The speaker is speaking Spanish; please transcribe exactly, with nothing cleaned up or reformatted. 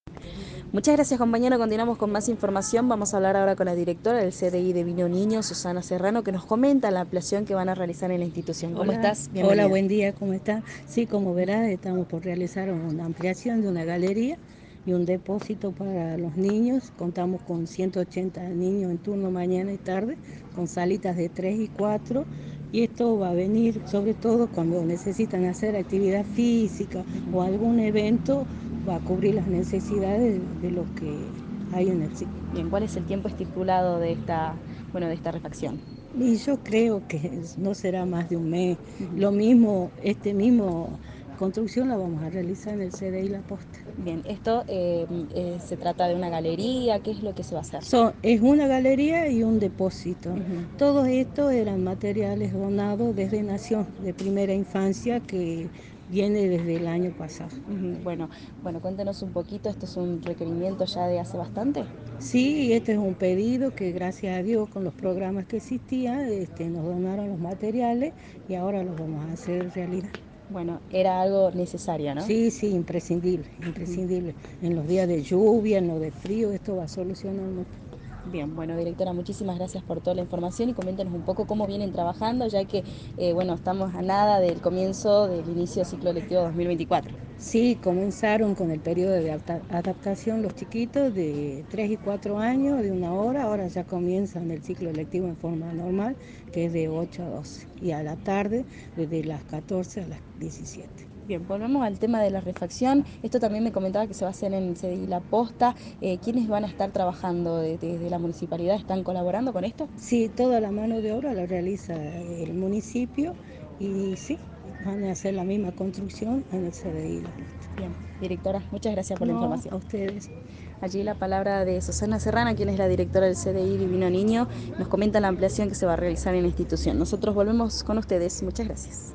Muchas gracias, compañero. Continuamos con más información. Vamos a hablar ahora con la directora del C D I de Vino Niño, Susana Serrano, que nos comenta la ampliación que van a realizar en la institución. ¿Cómo Hola, estás? hola, Bienvenida. buen día, ¿cómo están? Sí, como verás, estamos por realizar una ampliación de una galería y un depósito para los niños. Contamos con ciento ochenta niños en turno mañana y tarde, con salitas de tres y cuatro. Y esto va a venir sobre todo cuando necesitan hacer actividad física o algún evento, va a cubrir las necesidades de los que hay en el ciclo. Bien, ¿cuál es el tiempo estipulado de esta, bueno, de esta refacción? Y yo creo que no será más de un mes. Ujú. Lo mismo, este mismo construcción la vamos a realizar en el C D I La Posta. Bien, esto eh, eh, se trata de una galería. ¿Qué es lo que se va a hacer? Son, es una galería y un depósito. Ujú. Todos estos eran materiales donados desde Nación de Primera Infancia, que viene desde el año pasado. Ujú. Bueno, bueno, cuéntenos un poquito. ¿Esto es un requerimiento ya de hace bastante? Sí, este es un pedido que gracias a Dios con los programas que existían este, nos donaron los materiales y ahora los vamos a hacer realidad. Bueno, era algo necesario, ¿no? Sí, sí, imprescindible, imprescindible. En los días de lluvia, en los de frío, esto va a solucionar mucho. Bien, bueno, directora, muchísimas gracias por toda la información y coméntenos un poco cómo vienen trabajando, ya que, eh, bueno, estamos a nada del comienzo del inicio del ciclo lectivo dos mil veinticuatro. Sí, comenzaron con el periodo de adaptación los chiquitos de tres y cuatro años, de una hora, ahora ya comienzan el ciclo lectivo en forma normal, que es de ocho a doce, y a la tarde desde las catorce a las diecisiete. Bien, volvemos al tema de la refacción. Esto también me comentaba que se va a hacer en el C D I La Posta. Eh, ¿Quiénes van a estar trabajando desde, desde la municipalidad? ¿Están colaborando con esto? Sí, toda la mano de obra la realiza el municipio y sí, van a hacer la misma construcción en el C D I La Posta. Bien, directora, muchas gracias por la No, información. a ustedes. Allí la palabra de Susana Serrana, quien es la directora del C D I Divino Niño, nos comenta la ampliación que se va a realizar en la institución. Nosotros volvemos con ustedes. Muchas gracias.